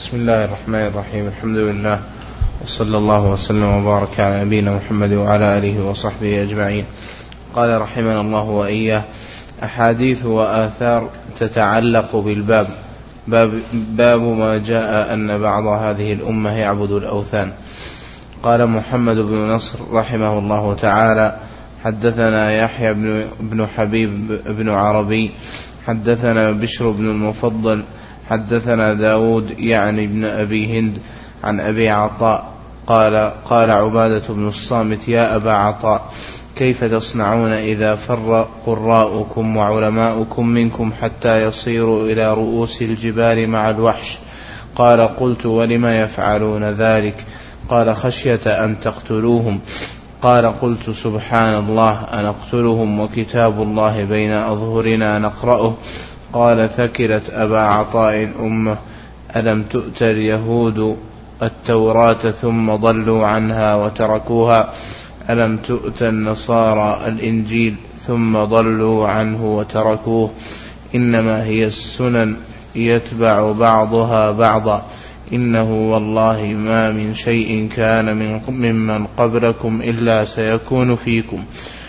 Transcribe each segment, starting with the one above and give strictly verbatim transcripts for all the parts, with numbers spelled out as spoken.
بسم الله الرحمن الرحيم. الحمد لله وصلى الله وسلم وبارك على نبينا محمد وعلى آله وصحبه أجمعين. قال رحمنا الله وإياه: أحاديث وآثار تتعلق بالباب. باب, باب ما جاء أن بعض هذه الأمة يعبد الأوثان. قال محمد بن نصر رحمه الله تعالى: حدثنا يحيى بن, بن حبيب بن عربي حدثنا بشر بن المفضل حدثنا داود يعني ابن أبي هند عن أبي عطاء قال: قال عبادة بن الصامت: يا أبا عطاء، كيف تصنعون إذا فر قراؤكم وعلماؤكم منكم حتى يصيروا إلى رؤوس الجبال مع الوحش؟ قال: قلت: ولما يفعلون ذلك؟ قال: خشية أن تقتلوهم. قال: قلت: سبحان الله، أنقتلهم وكتاب الله بين أظهرنا نقرأه؟ قال: ثكلت أبا عطاء أمه، ألم تؤت اليهود التوراة ثم ضلوا عنها وتركوها؟ ألم تؤت النصارى الإنجيل ثم ضلوا عنه وتركوه؟ إنما هي السنن يتبع بعضها بعضا، إنه والله ما من شيء كان من ممن قبلكم إلا سيكون فيكم.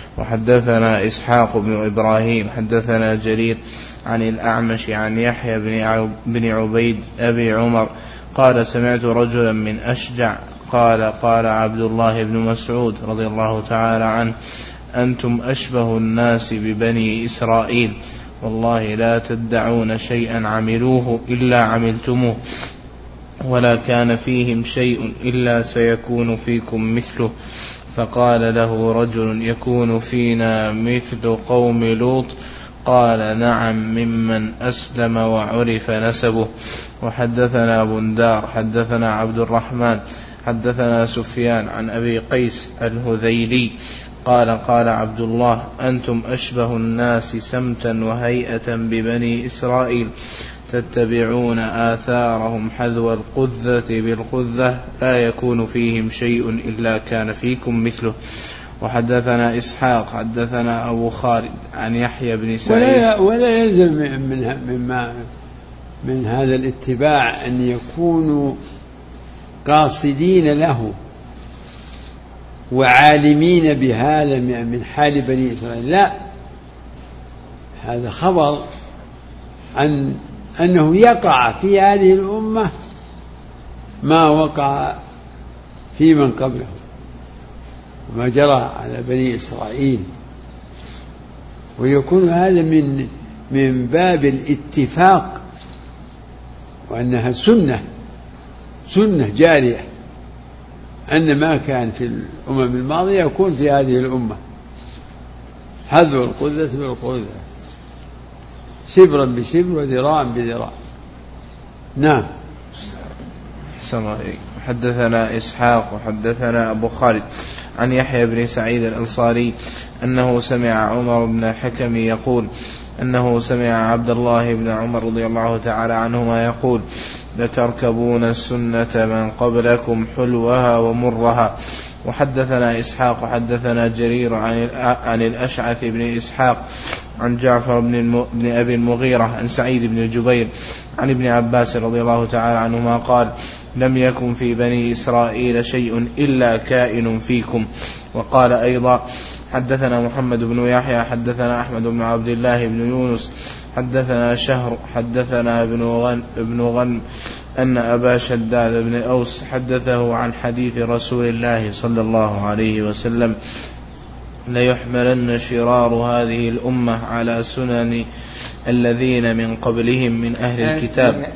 وحدثنا إسحاق بن إبراهيم حدثنا جرير عن الأعمش عن يحيى بن عبيد أبي عمر قال: سمعت رجلا من أشجع قال: قال عبد الله بن مسعود رضي الله تعالى عنه: أنتم أشبه الناس ببني إسرائيل، والله لا تدعون شيئا عملوه إلا عملتموه، ولا كان فيهم شيء إلا سيكون فيكم مثله. فقال له رجل: يكون فينا مثل قوم لوط؟ قال: نعم، ممن أسلم وعرف نسبه. وحدثنا بندار حدثنا عبد الرحمن حدثنا سفيان عن أبي قيس الهذيلي قال: قال عبد الله: أنتم أشبه الناس سمتا وهيئة ببني إسرائيل، تتبعون آثارهم حذو القذة بالقذة، لا يكون فيهم شيء إلا كان فيكم مثله. وحدثنا إسحاق حدثنا أبو خالد عن يحيى بن سعيد. ولا, ولا يلزم من, من, من هذا الاتباع أن يكونوا قاصدين له وعالمين بهذا من حال بني إسرائيل، لا، هذا خبر عن أنه يقع في هذه الأمة ما وقع في من قبله وما جرى على بني إسرائيل، ويكون هذا من من باب الاتفاق، وأنها سنة سنة جارية، أن ما كان في الأمم الماضية يكون في هذه الأمة، حذو القذة بالقذة، شبرا بشبر وذراعا بذراع. نعم. حدثنا إسحاق وحدثنا أبو خالد عن يحيى بن سعيد الأنصاري أنه سمع عمر بن الحكم يقول أنه سمع عبد الله بن عمر رضي الله تعالى عنهما يقول: لتركبون السنة من قبلكم حلوها ومرها. وحدثنا إسحاق وحدثنا جرير عن الأشعث بن إسحاق عن جعفر بن أبي المغيرة عن سعيد بن الجبير عن ابن عباس رضي الله تعالى عنهما قال: لم يكن في بني إسرائيل شيء إلا كائن فيكم. وقال أيضا: حدثنا محمد بن يحيى حدثنا أحمد بن عبد الله بن يونس حدثنا شهر حدثنا ابن غن ابن غنم أن أبا شداد بن أوس حدثه عن حديث رسول الله صلى الله عليه وسلم: ليحملن شرار هذه الأمة على سنن الذين من قبلهم من أهل الكتاب.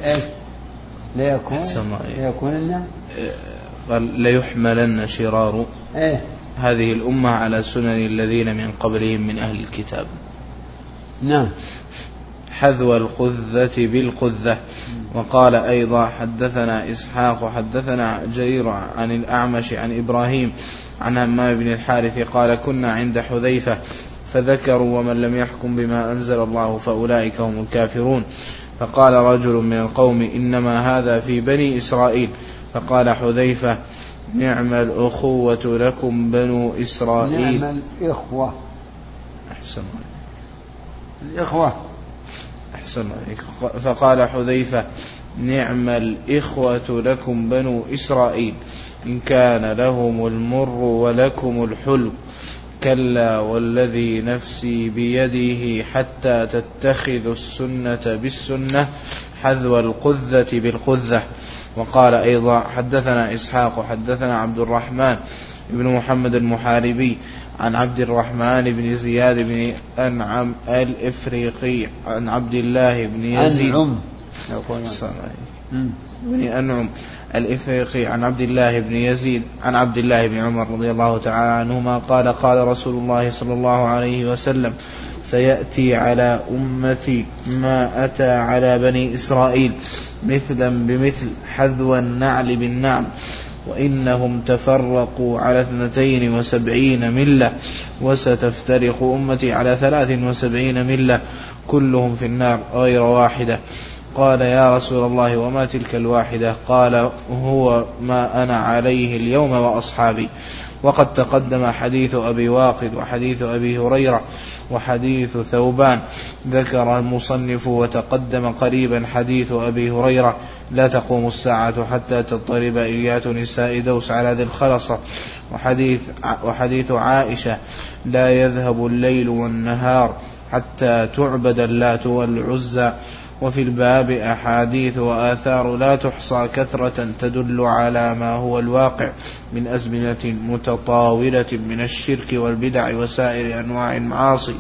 ليكون قال: ليحملن شرار إيه؟ هذه الأمة على سنن الذين من قبلهم من أهل الكتاب. نعم. حذو القذة بالقذة. وقال أيضا: حدثنا إسحاق وحدثنا جرير عن الأعمش عن إبراهيم عن همام بن الحارث قال: كنا عند حذيفة فذكروا: ومن لم يحكم بما أنزل الله فأولئك هم الكافرون. فقال رجل من القوم: إنما هذا في بني إسرائيل. فقال حذيفة: نعم الأخوة لكم بنو إسرائيل. نعم الإخوة. أحسن الإخوة. أحسن. فقال حذيفة: نعم الإخوة لكم بنو إسرائيل إن كان لهم المر ولكم الحلو كلا والذي نفسي بيده حتى تتخذوا السنة بالسنة حذو القذة بالقذة. وقال أيضا حدثنا إسحاق حدثنا عبد الرحمن بن محمد المحاربي عن عبد الرحمن بن زياد بن أنعم الإفريقي عن عبد الله بن يزيد بن أنعم الإفريقي عن عبد الله بن يزيد عن عبد الله بن عمر رضي الله تعالى عنهما قال قال رسول الله صلى الله عليه وسلم سيأتي على أمتي ما أتى على بني إسرائيل مثلا بمثل حذو النعل بالنعل وإنهم تفرقوا على اثنتين وسبعين ملة وستفترق أمتي على ثلاث وسبعين ملة كلهم في النار غير واحدة. قال يا رسول الله وما تلك الواحدة؟ قال هو ما أنا عليه اليوم وأصحابي. وقد تقدم حديث أبي واقد وحديث أبي هريرة وحديث ثوبان ذكر المصنف وتقدم قريبا حديث أبي هريرة لا تقوم الساعة حتى تضطرب إليات نساء دوس على ذي الخلصة وحديث, وحديث عائشة لا يذهب الليل والنهار حتى تعبد اللات والعزى. وفي الباب أحاديث وآثار لا تحصى كثرة تدل على ما هو الواقع من أزمنة متطاولة من الشرك والبدع وسائر أنواع المعاصي.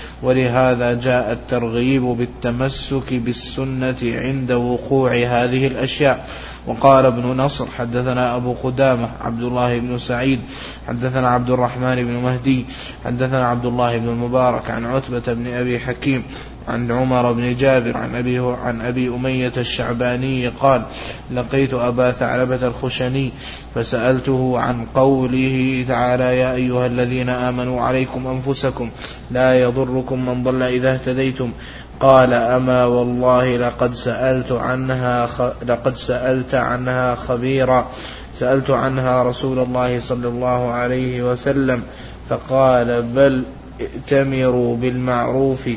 ولهذا جاء الترغيب بالتمسك بالسنة عند وقوع هذه الأشياء. وقال ابن نصر حدثنا أبو قدامة عبد الله بن سعيد حدثنا عبد الرحمن بن مهدي حدثنا عبد الله بن المبارك عن عتبة بن أبي حكيم عن عمر بن جابر عن أبي, عن أبي أمية الشعباني قال لقيت أبا ثعلبة الخشني فسألته عن قوله تعالى يا أيها الذين آمنوا عليكم أنفسكم لا يضركم من ضل إذا اهتديتم. قال أما والله لقد سألت عنها لقد سألت عنها خبيرا سألت عنها رسول الله صلى الله عليه وسلم فقال بل ائتمروا بالمعروف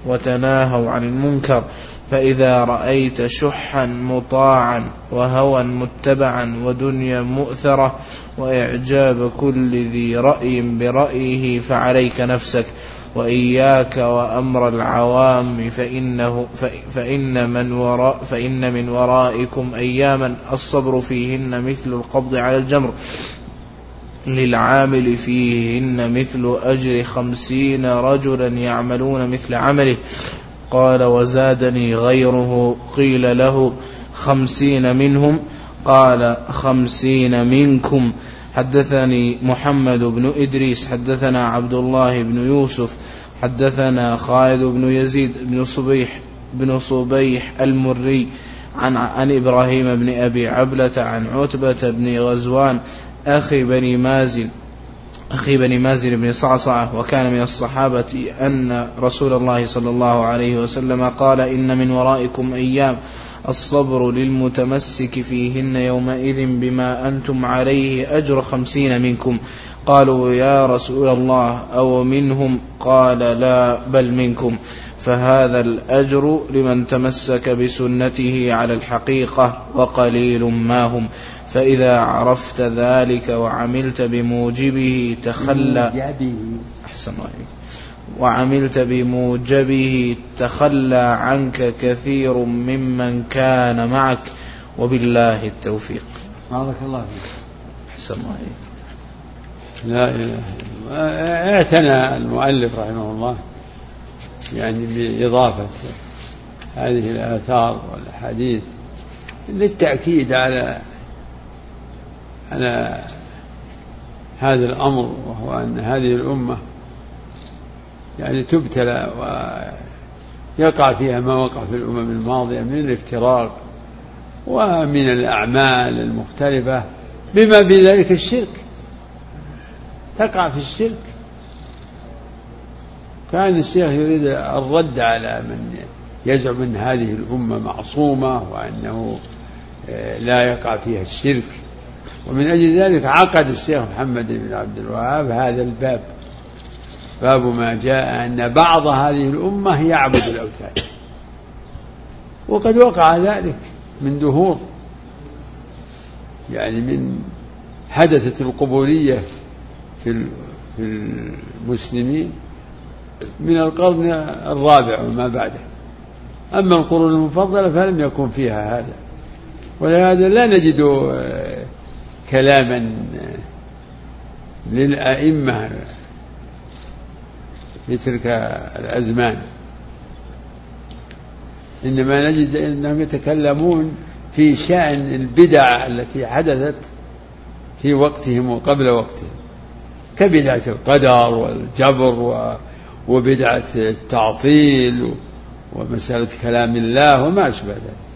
وتناهوا عن المنكر فإذا رأيت شحا مطاعا وهوى متبعا ودنيا مؤثرة وإعجاب كل ذي رأي برأيه فعليك نفسك وإياك وأمر العوام فإنه فإن من وراء فإن من ورائكم أياما الصبر فيهن مثل القبض على الجمر للعامل فيهن مثل أجر خمسين رجلا يعملون مثل عمله. قال وزادني غيره قيل له خمسين منهم قال خمسين منكم. حدثني محمد بن إدريس حدثنا عبد الله بن يوسف حدثنا خالد بن يزيد بن صبيح بن صبيح المري عن, عن إبراهيم بن أبي عبلة عن عتبة بن غزوان أخي بني مازن أخي بني مازن بن صعصعة وكان من الصحابة أن رسول الله صلى الله عليه وسلم قال إن من ورائكم أيام الصبر للمتمسك فيهن يومئذ بما أنتم عليه أجر خمسين منكم. قالوا يا رسول الله أو منهم؟ قال لا بل منكم. فهذا الأجر لمن تمسك بسنته على الحقيقة وقليل ما هم. فإذا عرفت ذلك وعملت بموجبه تخلى أحسن الله وعملت بموجبه تخلى عنك كثير ممن كان معك وبالله التوفيق. بارك الله فيك. أحسن الله لا إله إلا الله. اعتنى المؤلف رحمه الله يعني بإضافة هذه الآثار والحديث للتأكيد على على هذا الأمر وهو أن هذه الأمة يعني تبتلى ويقع فيها ما وقع في الأمم الماضية من الافتراق ومن الأعمال المختلفة بما في ذلك الشرك. تقع في الشرك. كان الشيخ يريد الرد على من يزعم أن هذه الأمة معصومة وأنه لا يقع فيها الشرك، ومن أجل ذلك عقد الشيخ محمد بن عبد الوهاب هذا الباب، باب ما جاء أن بعض هذه الأمة يعبد الأوثان، وقد وقع ذلك من دهور، يعني من حدثت القبورية في المسلمين من القرن الرابع وما بعده. أما القرون المفضلة فلم يكن فيها هذا، ولهذا لا نجد كلاما للأئمة في تلك الأزمان، إنما نجد أنهم يتكلمون في شأن البدع التي حدثت في وقتهم وقبل وقتهم، كبدعة القدر والجبر وبدعة التعطيل ومسألة كلام الله وما أشبه ذلك.